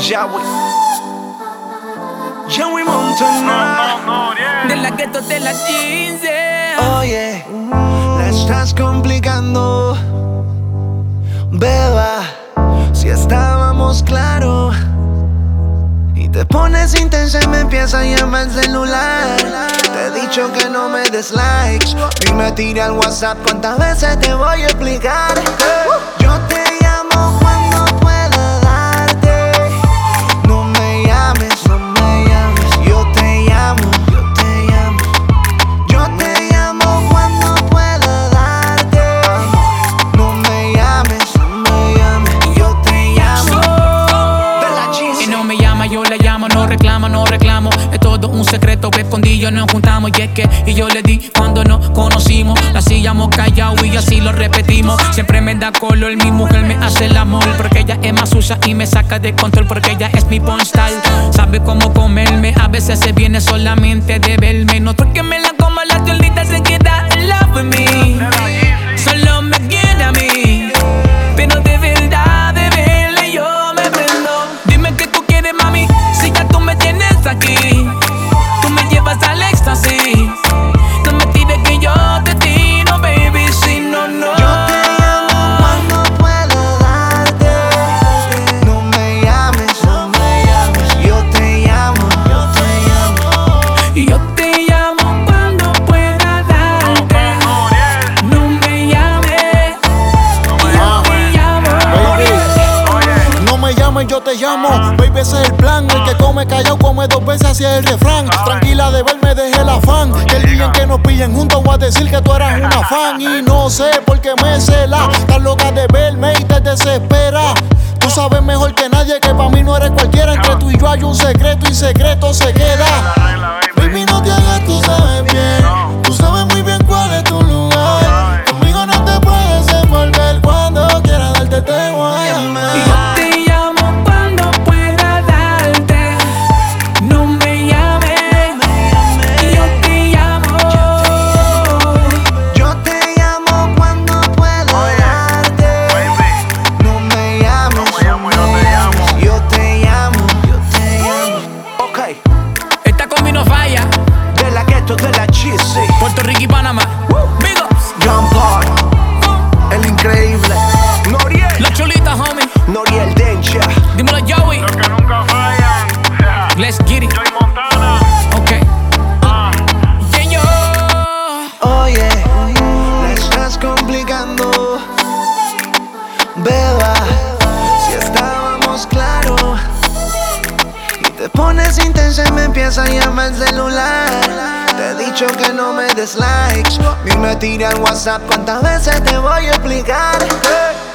Joey. Joey Montana. De la ghetto de la 15. Oye, la estás complicando, beba. Si estábamos claros y te pones intensa y me empieza a llamar el celular. Te he dicho que no me des likes. Dime, tira al WhatsApp, ¿cuántas veces te voy a explicar? Yo te llamo cuando pueda darte. No me llames, no me llames. Yo te llamo, yo te llamo. Yo te llamo cuando pueda darte. No me llames, no me llames. Yo te llamo. Y no me llama, yo la llamo, no reclamo, no reclamo. Es todo un secreto que escondido nos juntamos. Y es que, y yo le di cuando nos conocimos. La hacíamos callado y así lo repetimos. Siempre me da color, mi mujer me hace el amor. Porque ella es más sucia y me saca de control. Porque ella es mi porn style. Sabe cómo comerme, a veces se viene solamente de verme. No porque me la coma, la tolita se queda in love with me. Solo me quiere a mí, pero de verdad, de verle yo me prendo. Dime qué tú quieres, mami, si ya tú me tienes aquí. Tú me llevas al éxtasis. No me tires que yo te tiro, baby, si no, no. Yo te llamo cuando pueda darte. No me llames, no me llames. Yo te llamo, yo te llamo. Y yo te llamo cuando pueda darte. No me llames. Yo te llamo. No me llames, yo te llamo. Baby, ese es el plan. El que come callado come dos veces hacia el refrán. Tranquila de verme, dejé el afán. Que el día en que nos pillen juntos voy a decir que tú eras una fan. Y no sé por qué me cela. Estás loca de verme y te desespera. Tú sabes mejor que nadie que para mí no eres cualquiera. Entre tú y yo hay un secreto y secreto se queda. Baby, no te hagas, tú sabes bien. Tú sabes muy bien cuál es tu lugar. Conmigo no te puedes envolver. Cuando quieras darte te voy a Y llamar. yo te llamo cuando pueda darte. No me llames. Y yo te llamo. Yo te llamo cuando pueda darte. No me llames, no me llames. Yo te llamo, yo te llamo. Ok, Esta combi no falla. de la ghetto, de la cheesy. Puerto Rico y Panamá. Big ups. John Paul, el increíble. Noriel, La chulita, homie. Noriel Dencha. Dímelo, Joey. Los que nunca fallan. Let's get it. Joey Montana. Ok. Yeah, yo. Oye, la estás complicando, beba. Si estábamos claros y te pones intensa y me empieza a llamar el celular. Te he dicho que no me des likes. Dime, tira al WhatsApp, ¿cuántas veces te voy a explicar?